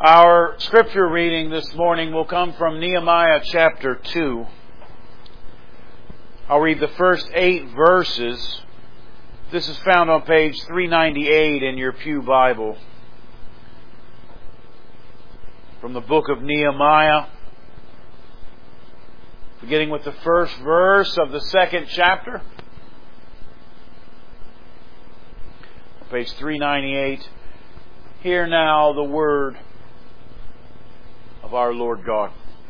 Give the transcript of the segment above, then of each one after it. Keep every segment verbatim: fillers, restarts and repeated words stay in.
Our scripture reading this morning will come from Nehemiah chapter two. I'll read the first eight verses. This is found on page three ninety-eight in your Pew Bible. From the book of Nehemiah, beginning with the first verse of the second chapter. Page three ninety-eight. Hear now the word of our Lord God.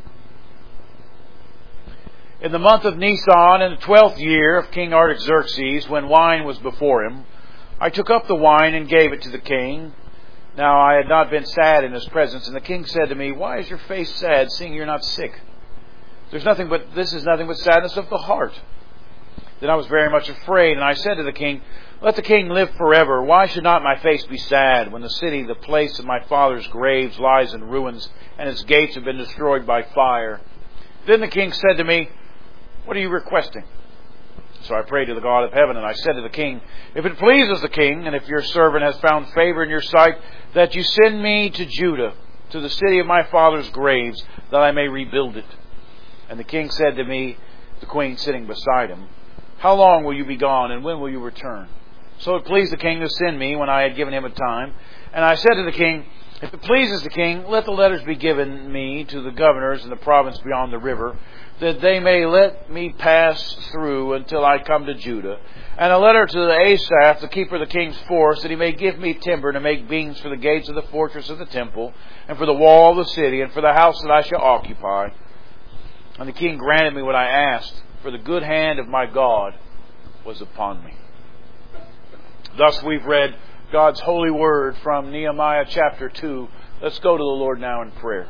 In the month of Nisan, in the twelfth year of King Artaxerxes, when wine was before him, I took up the wine and gave it to the king. Now I had not been sad in his presence, and the king said to me, "Why is your face sad, seeing you're not sick? There's nothing but this is nothing but sadness of the heart." Then I was very much afraid, and I said to the king, "Let the king live forever. Why should not my face be sad when the city, the place of my father's graves, lies in ruins, and its gates have been destroyed by fire?" Then the king said to me, "What are you requesting?" So I prayed to the God of heaven, and I said to the king, "If it pleases the king, and if your servant has found favor in your sight, that you send me to Judah, to the city of my father's graves, that I may rebuild it." And the king said to me, the queen sitting beside him, "How long will you be gone, and when will you return?" So it pleased the king to send me when I had given him a time. And I said to the king, "If it pleases the king, let the letters be given me to the governors in the province beyond the river, that they may let me pass through until I come to Judah. And a letter to the Asaph, the keeper of the king's force, that he may give me timber to make beams for the gates of the fortress of the temple, and for the wall of the city, and for the house that I shall occupy." And the king granted me what I asked, for the good hand of my God was upon me. Thus we've read God's holy word from Nehemiah chapter two. Let's go to the Lord now in prayer.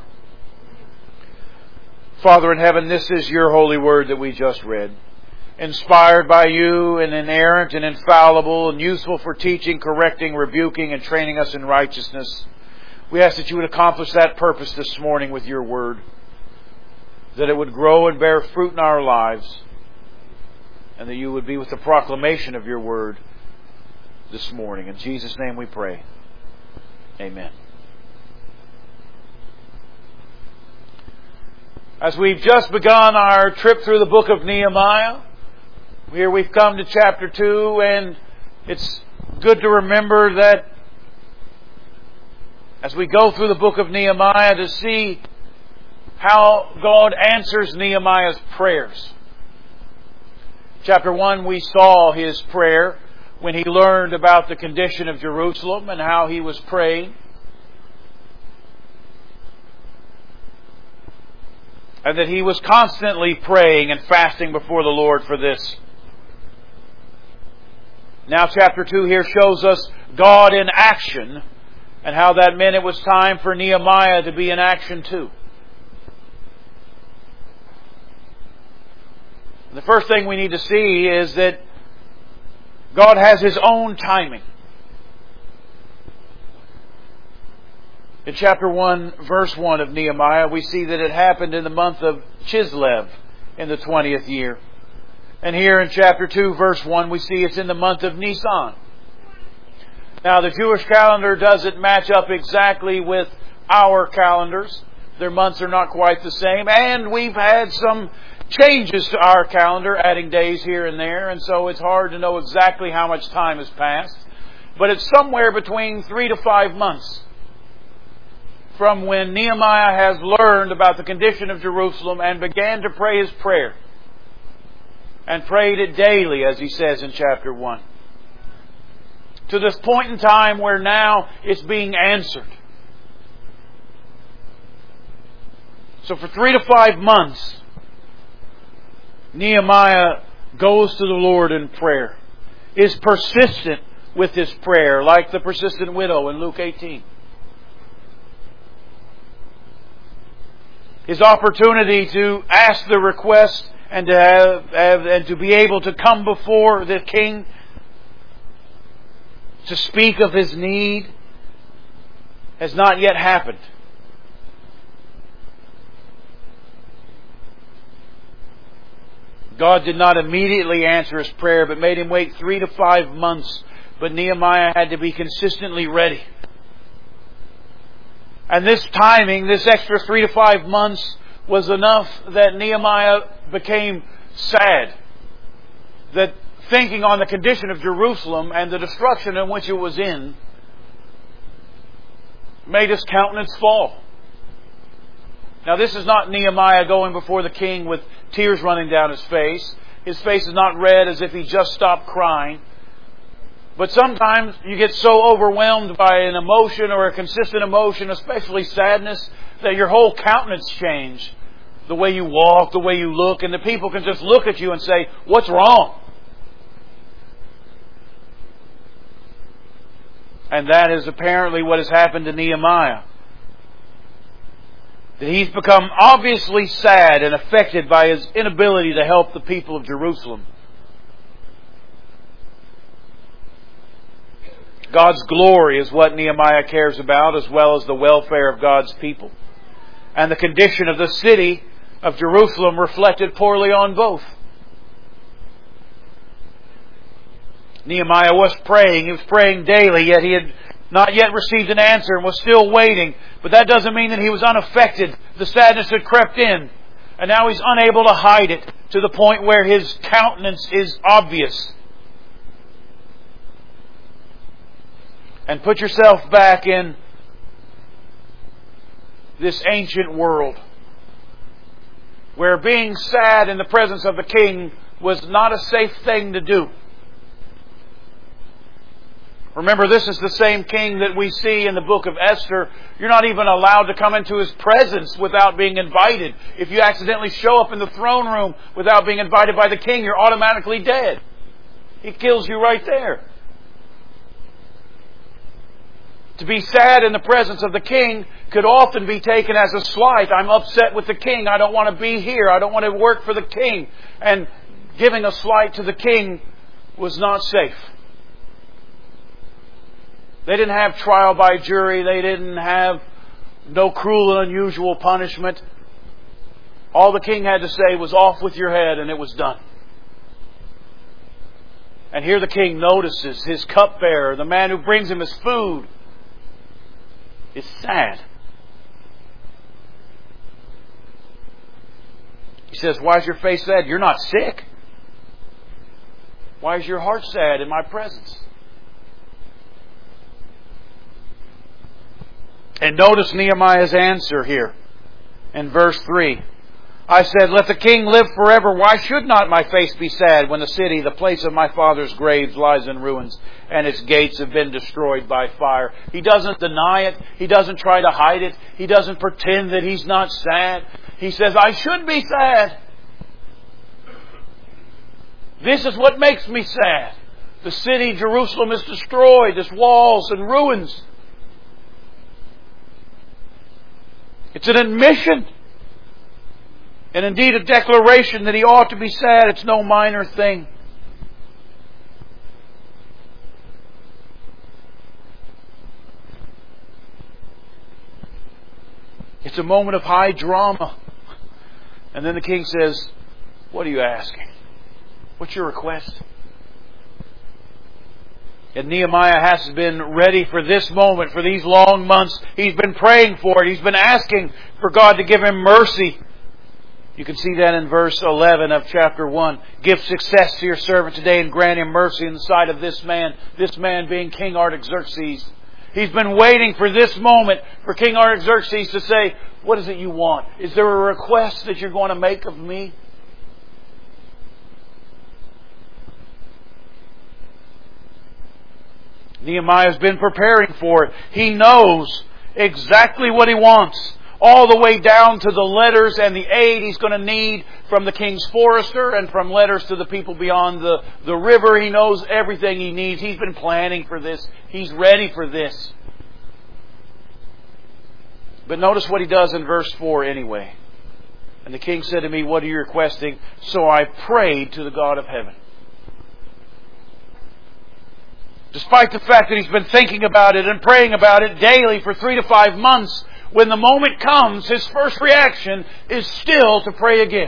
Father in heaven, this is your holy word that we just read. Inspired by you and inerrant and infallible and useful for teaching, correcting, rebuking, and training us in righteousness. We ask that you would accomplish that purpose this morning with your word. That it would grow and bear fruit in our lives. And that you would be with the proclamation of your word this morning. In Jesus' name we pray. Amen. As we've just begun our trip through the book of Nehemiah, here we've come to chapter two, and it's good to remember that as we go through the book of Nehemiah to see how God answers Nehemiah's prayers. Chapter one, we saw his prayer when he learned about the condition of Jerusalem and how he was praying. And that he was constantly praying and fasting before the Lord for this. Now chapter two here shows us God in action, and how that meant it was time for Nehemiah to be in action too. The first thing we need to see is that God has His own timing. In chapter one, verse one of Nehemiah, we see that it happened in the month of Chislev in the twentieth year. And here in chapter two, verse one, we see it's in the month of Nisan. Now, the Jewish calendar doesn't match up exactly with our calendars. Their months are not quite the same. And we've had some changes to our calendar, adding days here and there, and so it's hard to know exactly how much time has passed. But it's somewhere between three to five months from when Nehemiah has learned about the condition of Jerusalem and began to pray his prayer. And prayed it daily, as he says in chapter one. To this point in time where now it's being answered. So for three to five months, Nehemiah goes to the Lord in prayer, is persistent with his prayer, like the persistent widow in Luke eighteen. His opportunity to ask the request and to have, have and to be able to come before the king to speak of his need has not yet happened. God did not immediately answer his prayer, but made him wait three to five months. But Nehemiah had to be consistently ready. And this timing, this extra three to five months, was enough that Nehemiah became sad. That thinking on the condition of Jerusalem and the destruction in which it was in made his countenance fall. Now, this is not Nehemiah going before the king with tears running down his face. His face is not red as if he just stopped crying. But sometimes you get so overwhelmed by an emotion or a consistent emotion, especially sadness, that your whole countenance changes. The way you walk, the way you look, and the people can just look at you and say, "What's wrong?" And that is apparently what has happened to Nehemiah. That he's become obviously sad and affected by his inability to help the people of Jerusalem. God's glory is what Nehemiah cares about, as well as the welfare of God's people. And the condition of the city of Jerusalem reflected poorly on both. Nehemiah was praying. He was praying daily, yet he had not yet received an answer and was still waiting. But that doesn't mean that he was unaffected. The sadness had crept in. And now he's unable to hide it to the point where his countenance is obvious. And put yourself back in this ancient world, where being sad in the presence of the king was not a safe thing to do. Remember, this is the same king that we see in the book of Esther. You're not even allowed to come into his presence without being invited. If you accidentally show up in the throne room without being invited by the king, you're automatically dead. He kills you right there. To be sad in the presence of the king could often be taken as a slight. I'm upset with the king. I don't want to be here. I don't want to work for the king. And giving a slight to the king was not safe. They didn't have trial by jury. They didn't have no cruel and unusual punishment. All the king had to say was, "Off with your head," and it was done. And here the king notices his cupbearer, the man who brings him his food, is sad. He says, "Why is your face sad? You're not sick. Why is your heart sad in my presence?" And notice Nehemiah's answer here in verse three. I said, "Let the king live forever. Why should not my face be sad when the city, the place of my father's graves, lies in ruins and its gates have been destroyed by fire?" He doesn't deny it. He doesn't try to hide it. He doesn't pretend that he's not sad. He says, "I should be sad. This is what makes me sad. The city, Jerusalem, is destroyed. Its walls and ruins." It's an admission. And indeed a declaration that he ought to be sad. It's no minor thing. It's a moment of high drama. And then the king says, "What are you asking? What's your request?" And Nehemiah has been ready for this moment for these long months. He's been praying for it. He's been asking for God to give him mercy. You can see that in verse eleven of chapter one. "Give success to your servant today and grant him mercy in the sight of this man." This man being King Artaxerxes. He's been waiting for this moment for King Artaxerxes to say, "What is it you want? Is there a request that you're going to make of me?" Nehemiah's been preparing for it. He knows exactly what he wants. All the way down to the letters and the aid he's going to need from the king's forester and from letters to the people beyond the, the river. He knows everything he needs. He's been planning for this. He's ready for this. But notice what he does in verse four anyway. "And the king said to me, 'What are you requesting?' So I prayed to the God of heaven." Despite the fact that he's been thinking about it and praying about it daily for three to five months, when the moment comes, his first reaction is still to pray again.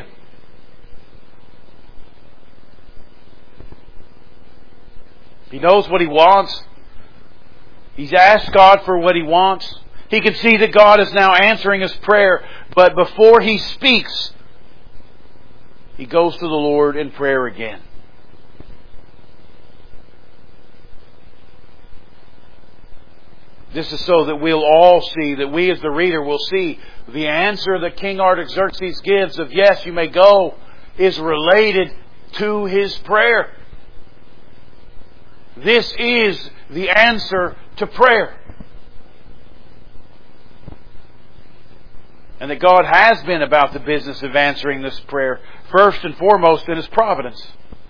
He knows what he wants. He's asked God for what he wants. He can see that God is now answering his prayer. But before he speaks, he goes to the Lord in prayer again. This is so that we'll all see, that we as the reader will see the answer that King Artaxerxes gives of yes, you may go, is related to his prayer. This is the answer to prayer. And that God has been about the business of answering this prayer, first and foremost in His providence.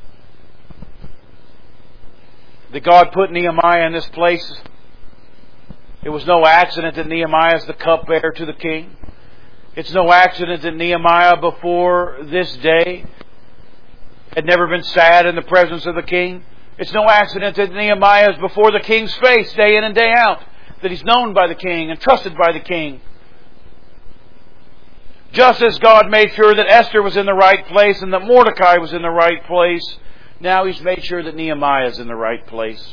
That God put Nehemiah in this place. It was no accident that Nehemiah is the cupbearer to the king. It's no accident that Nehemiah before this day had never been sad in the presence of the king. It's no accident that Nehemiah is before the king's face day in and day out. That he's known by the king and trusted by the king. Just as God made sure that Esther was in the right place and that Mordecai was in the right place, now He's made sure that Nehemiah is in the right place.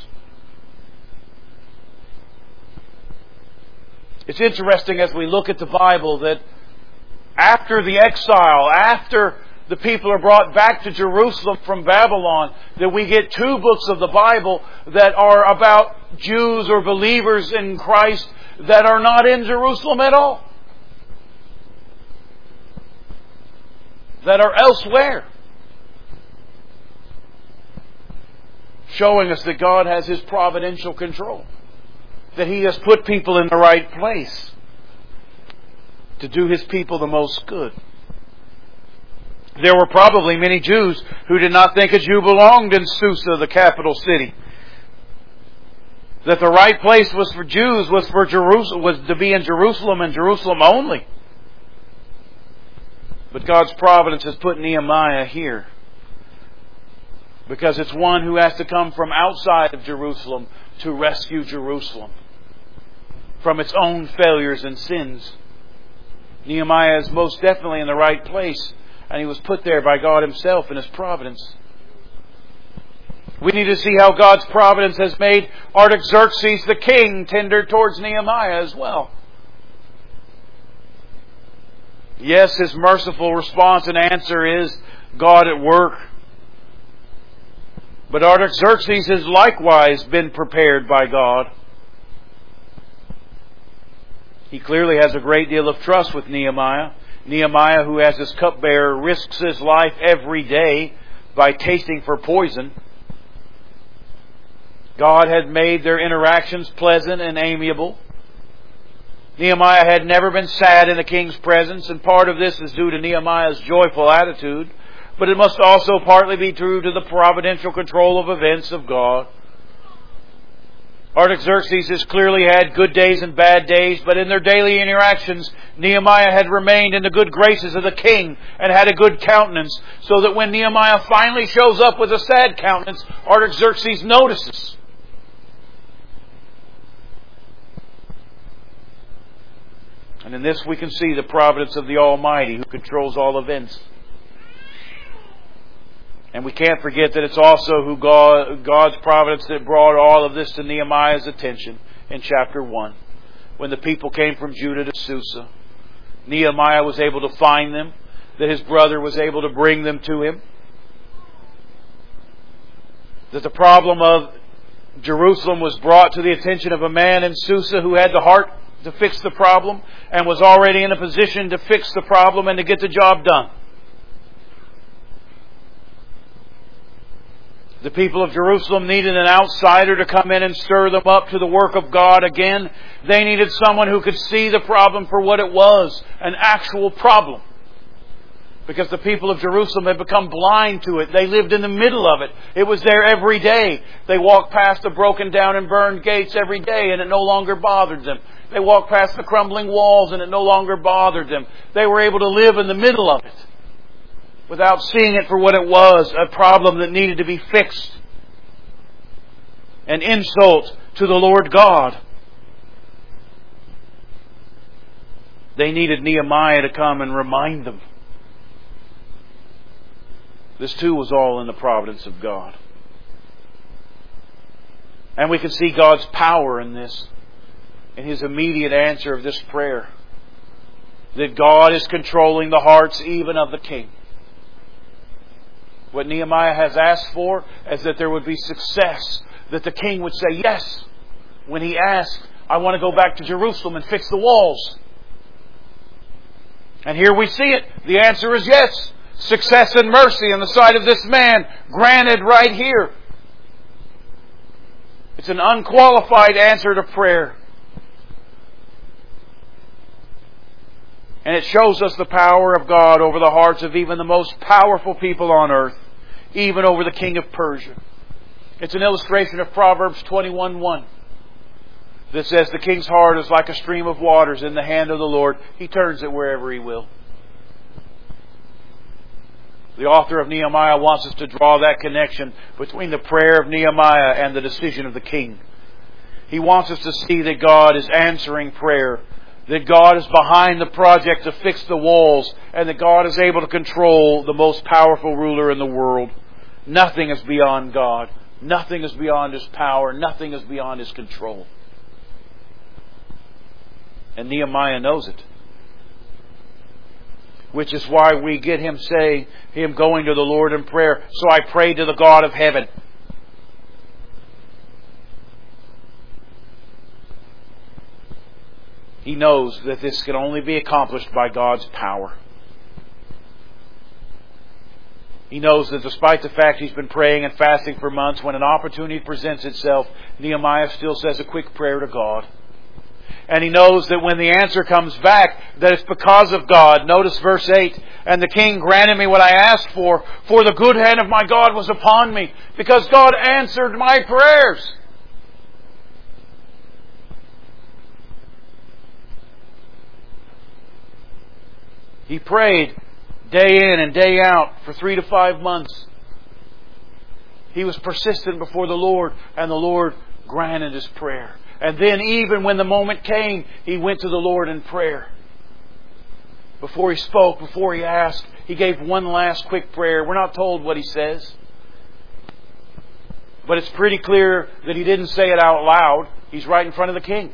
It's interesting as we look at the Bible that after the exile, after the people are brought back to Jerusalem from Babylon, that we get two books of the Bible that are about Jews or believers in Christ that are not in Jerusalem at all. That are elsewhere. Showing us that God has His providential control. That He has put people in the right place to do His people the most good. There were probably many Jews who did not think a Jew belonged in Susa, the capital city. That the right place was for Jews was for Jerusalem, was to be in Jerusalem and Jerusalem only. But God's providence has put Nehemiah here. Because it's one who has to come from outside of Jerusalem to rescue Jerusalem from its own failures and sins. Nehemiah is most definitely in the right place. And he was put there by God Himself in His providence. We need to see how God's providence has made Artaxerxes the king tender towards Nehemiah as well. Yes, his merciful response and answer is God at work. But Artaxerxes has likewise been prepared by God. He clearly has a great deal of trust with Nehemiah. Nehemiah, who as his cupbearer risks his life every day by tasting for poison. God had made their interactions pleasant and amiable. Nehemiah had never been sad in the king's presence, and part of this is due to Nehemiah's joyful attitude, but it must also partly be true to the providential control of events of God. Artaxerxes has clearly had good days and bad days, but in their daily interactions, Nehemiah had remained in the good graces of the king and had a good countenance, so that when Nehemiah finally shows up with a sad countenance, Artaxerxes notices. And in this we can see the providence of the Almighty who controls all events. And we can't forget that it's also who God, God's providence that brought all of this to Nehemiah's attention in chapter one. When the people came from Judah to Susa, Nehemiah was able to find them, that his brother was able to bring them to him. That the problem of Jerusalem was brought to the attention of a man in Susa who had the heart to fix the problem and was already in a position to fix the problem and to get the job done. The people of Jerusalem needed an outsider to come in and stir them up to the work of God again. They needed someone who could see the problem for what it was, an actual problem. Because the people of Jerusalem had become blind to it. They lived in the middle of it. It was there every day. They walked past the broken down and burned gates every day and it no longer bothered them. They walked past the crumbling walls and it no longer bothered them. They were able to live in the middle of it without seeing it for what it was, a problem that needed to be fixed. An insult to the Lord God. They needed Nehemiah to come and remind them. This too was all in the providence of God. And we can see God's power in this. in his immediate answer of this prayer that God is controlling the hearts even of the king. What Nehemiah has asked for is that there would be success, that the king would say yes when he asked, I want to go back to Jerusalem and fix the walls. And here we see it. The answer is yes. Success and mercy in the sight of this man granted right here. It's an unqualified answer to prayer. And it shows us the power of God over the hearts of even the most powerful people on earth, even over the king of Persia. It's an illustration of Proverbs twenty-one one that says the king's heart is like a stream of waters in the hand of the Lord. He turns it wherever He will. The author of Nehemiah wants us to draw that connection between the prayer of Nehemiah and the decision of the king. He wants us to see that God is answering prayer, that God is behind the project to fix the walls, and that God is able to control the most powerful ruler in the world. Nothing is beyond God. Nothing is beyond His power. Nothing is beyond His control. And Nehemiah knows it. Which is why we get him saying, him going to the Lord in prayer, so I pray to the God of heaven. He knows that this can only be accomplished by God's power. He knows that despite the fact he's been praying and fasting for months, when an opportunity presents itself, Nehemiah still says a quick prayer to God. And he knows that when the answer comes back, that it's because of God. Notice verse eight. And the king granted me what I asked for, for the good hand of my God was upon me, because God answered my prayers. He prayed day in and day out for three to five months. He was persistent before the Lord, and the Lord granted his prayer. And then even when the moment came, he went to the Lord in prayer. Before he spoke, before he asked, he gave one last quick prayer. We're not told what he says. But it's pretty clear that he didn't say it out loud. He's right in front of the king.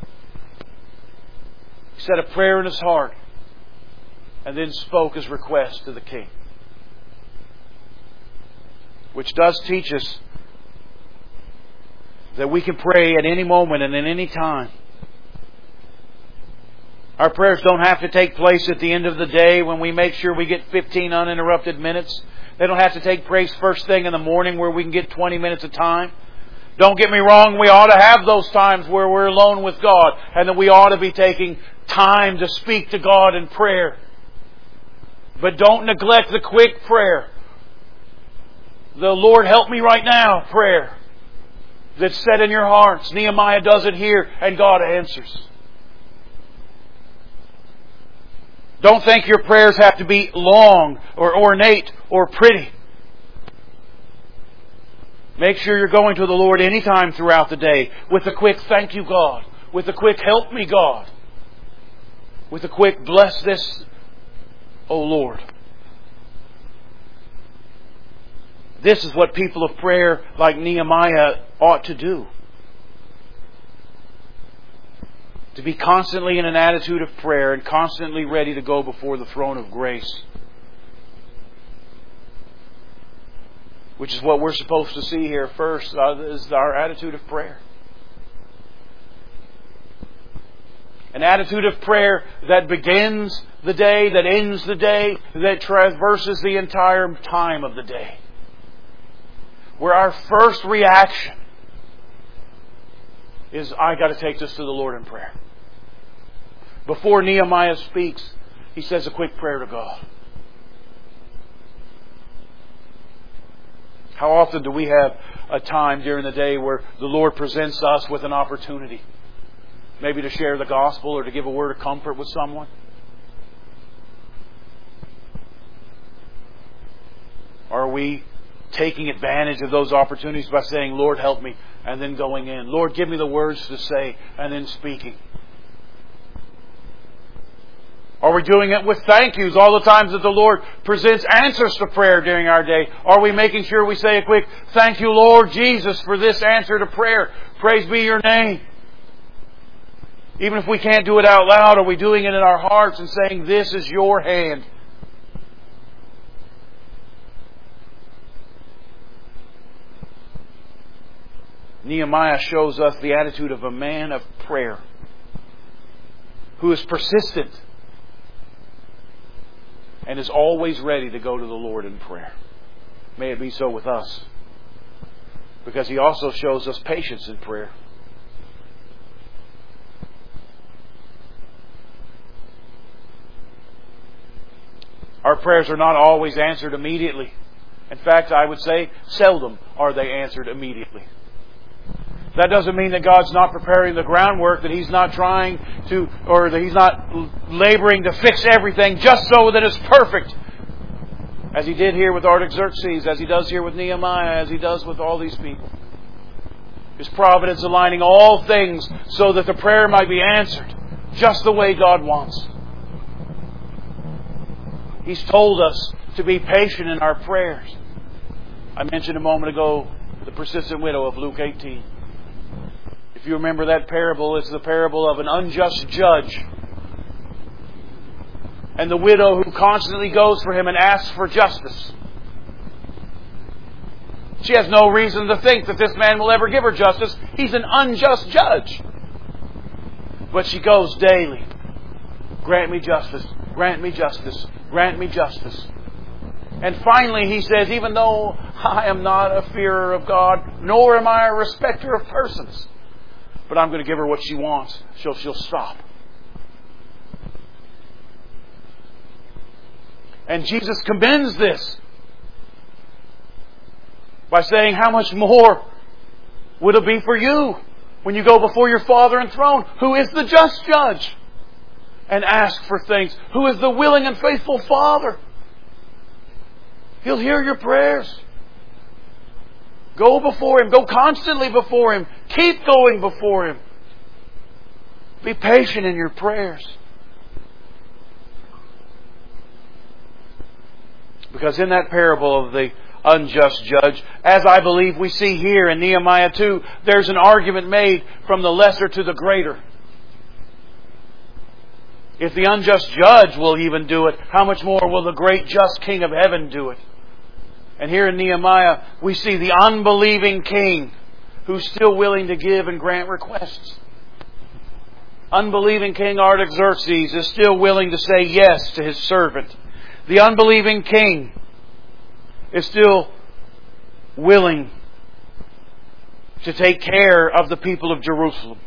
He said a prayer in his heart, and then spoke his request to the king. Which does teach us that we can pray at any moment and at any time. Our prayers don't have to take place at the end of the day when we make sure we get fifteen uninterrupted minutes. They don't have to take place first thing in the morning where we can get twenty minutes of time. Don't get me wrong, we ought to have those times where we're alone with God, and that we ought to be taking time to speak to God in prayer. But don't neglect the quick prayer. The Lord help me right now prayer that's set in your hearts. Nehemiah does it here, and God answers. Don't think your prayers have to be long or ornate or pretty. Make sure you're going to the Lord anytime throughout the day with a quick thank you, God. With a quick help me, God. With a quick bless this, O Lord. This is what people of prayer like Nehemiah ought to do. To be constantly in an attitude of prayer and constantly ready to go before the throne of grace. Which is what we're supposed to see here first, uh, is our attitude of prayer. An attitude of prayer that begins the day, that ends the day, that traverses the entire time of the day. Where our first reaction is, I got to take this to the Lord in prayer. Before Nehemiah speaks, he says a quick prayer to God. How often do we have a time during the day where the Lord presents us with an opportunity? Maybe to share the gospel or to give a word of comfort with someone? Are we taking advantage of those opportunities by saying, Lord, help me, and then going in? Lord, give me the words to say, and then speaking. Are we doing it with thank yous all the times that the Lord presents answers to prayer during our day? Are we making sure we say a quick, thank you, Lord Jesus, for this answer to prayer. Praise be your name. Even if we can't do it out loud, are we doing it in our hearts and saying, this is your hand? Nehemiah shows us the attitude of a man of prayer who is persistent and is always ready to go to the Lord in prayer. May it be so with us. Because he also shows us patience in prayer. Our prayers are not always answered immediately. In fact, I would say seldom are they answered immediately. That doesn't mean that God's not preparing the groundwork, that He's not trying to, or that He's not laboring to fix everything just so that it's perfect. As He did here with Artaxerxes, as He does here with Nehemiah, as He does with all these people. His providence aligning all things so that the prayer might be answered just the way God wants. He's told us to be patient in our prayers. I mentioned a moment ago the persistent widow of Luke eighteen. If you remember that parable, it's the parable of an unjust judge. And the widow who constantly goes for him and asks for justice. She has no reason to think that this man will ever give her justice. He's an unjust judge. But she goes daily. Grant me justice. Grant me justice. Grant me justice. And finally he says, even though I am not a fearer of God, nor am I a respecter of persons, but I'm going to give her what she wants, so she'll stop. And Jesus commends this by saying, how much more would it be for you when you go before your Father and throne, who is the just judge, and ask for things, who is the willing and faithful Father. He'll hear your prayers. Go before Him. Go constantly before Him. Keep going before Him. Be patient in your prayers. Because in that parable of the unjust judge, as I believe we see here in Nehemiah two, there's an argument made from the lesser to the greater. If the unjust judge will even do it, how much more will the great just King of heaven do it? And here in Nehemiah, we see the unbelieving king who's still willing to give and grant requests. Unbelieving King Artaxerxes is still willing to say yes to his servant. The unbelieving king is still willing to take care of the people of Jerusalem.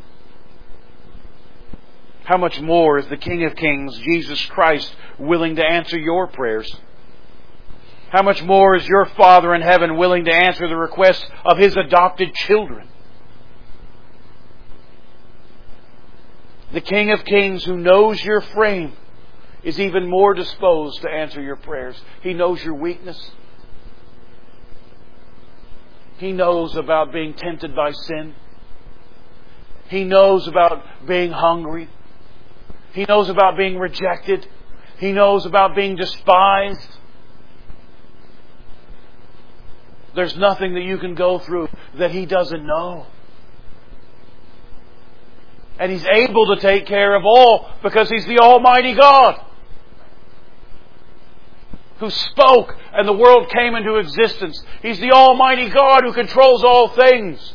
How much more is the King of Kings, Jesus Christ, willing to answer your prayers? How much more is your Father in heaven willing to answer the requests of His adopted children? The King of Kings, who knows your frame, is even more disposed to answer your prayers. He knows your weakness. He knows about being tempted by sin. He knows about being hungry. He knows about being rejected. He knows about being despised. There's nothing that you can go through that He doesn't know. And He's able to take care of all because He's the Almighty God who spoke and the world came into existence. He's the Almighty God who controls all things.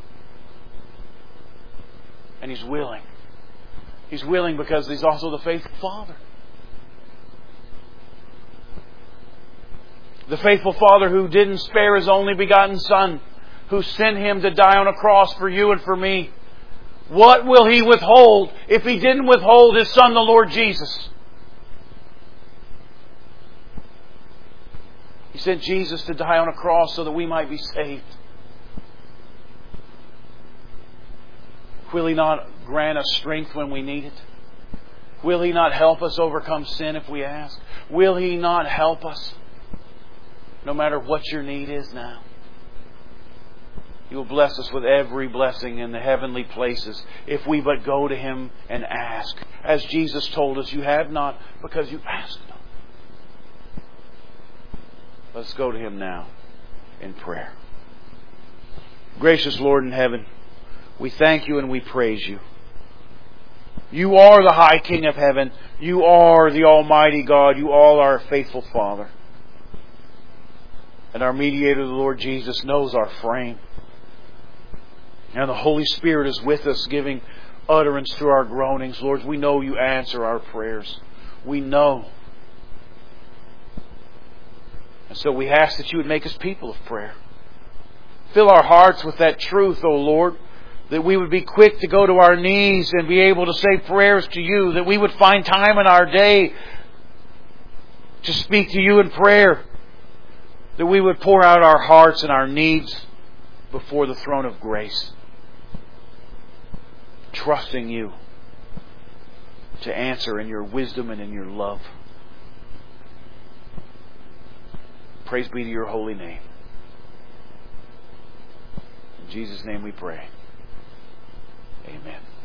And He's willing. He's willing because He's also the faithful Father. The faithful Father who didn't spare His only begotten Son, who sent Him to die on a cross for you and for me. What will He withhold if He didn't withhold His Son, the Lord Jesus? He sent Jesus to die on a cross so that we might be saved. Will He not grant us strength when we need it? Will He not help us overcome sin if we ask? Will He not help us? No matter what your need is now. He will bless us with every blessing in the heavenly places if we but go to Him and ask. As Jesus told us, you have not because you ask not. Let's go to Him now in prayer. Gracious Lord in heaven, we thank You and we praise You You are the high King of heaven. You are the Almighty God. You are our faithful Father. And our mediator, the Lord Jesus, knows our frame. And the Holy Spirit is with us, giving utterance to our groanings. Lord, we know You answer our prayers. We know. And so we ask that You would make us people of prayer. Fill our hearts with that truth, O Lord, that we would be quick to go to our knees and be able to say prayers to You, that we would find time in our day to speak to You in prayer, that we would pour out our hearts and our needs before the throne of grace, trusting You to answer in Your wisdom and in Your love. Praise be to Your holy name. In Jesus' name we pray. Amen.